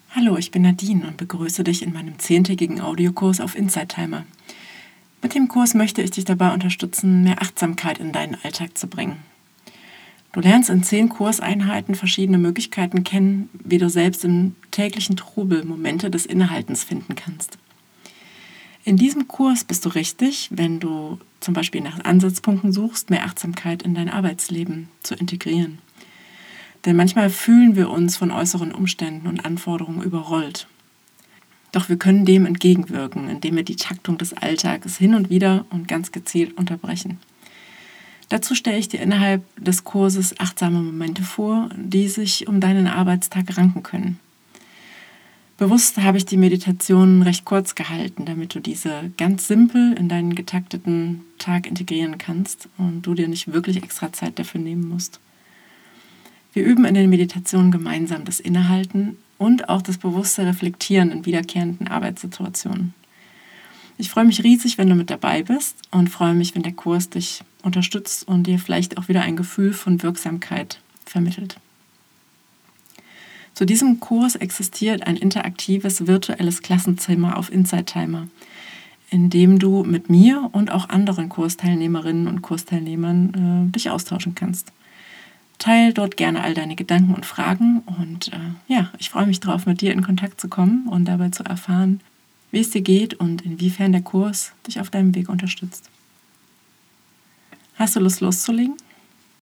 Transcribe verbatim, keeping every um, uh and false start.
Hallo, ich bin Nadine und begrüße dich in meinem zehntägigen Audiokurs auf Insight Timer. Mit dem Kurs möchte ich dich dabei unterstützen, mehr Achtsamkeit in deinen Alltag zu bringen. Du lernst in zehn Kurseinheiten verschiedene Möglichkeiten kennen, wie du selbst im täglichen Trubel Momente des Innehaltens finden kannst. In diesem Kurs bist du richtig, wenn du zum Beispiel nach Ansatzpunkten suchst, mehr Achtsamkeit in dein Arbeitsleben zu integrieren. Denn manchmal fühlen wir uns von äußeren Umständen und Anforderungen überrollt. Doch wir können dem entgegenwirken, indem wir die Taktung des Alltags hin und wieder und ganz gezielt unterbrechen. Dazu stelle ich dir innerhalb des Kurses achtsame Momente vor, die sich um deinen Arbeitstag ranken können. Bewusst habe ich die Meditationen recht kurz gehalten, damit du diese ganz simpel in deinen getakteten Tag integrieren kannst und du dir nicht wirklich extra Zeit dafür nehmen musst. Wir üben in den Meditationen gemeinsam das Innehalten und auch das bewusste Reflektieren in wiederkehrenden Arbeitssituationen. Ich freue mich riesig, wenn du mit dabei bist und freue mich, wenn der Kurs dich unterstützt und dir vielleicht auch wieder ein Gefühl von Wirksamkeit vermittelt. Zu diesem Kurs existiert ein interaktives virtuelles Klassenzimmer auf Insight Timer, in dem du mit mir und auch anderen Kursteilnehmerinnen und Kursteilnehmern äh, dich austauschen kannst. Teil dort gerne all deine Gedanken und Fragen und äh, ja, ich freue mich darauf, mit dir in Kontakt zu kommen und dabei zu erfahren, wie es dir geht und inwiefern der Kurs dich auf deinem Weg unterstützt. Hast du Lust loszulegen?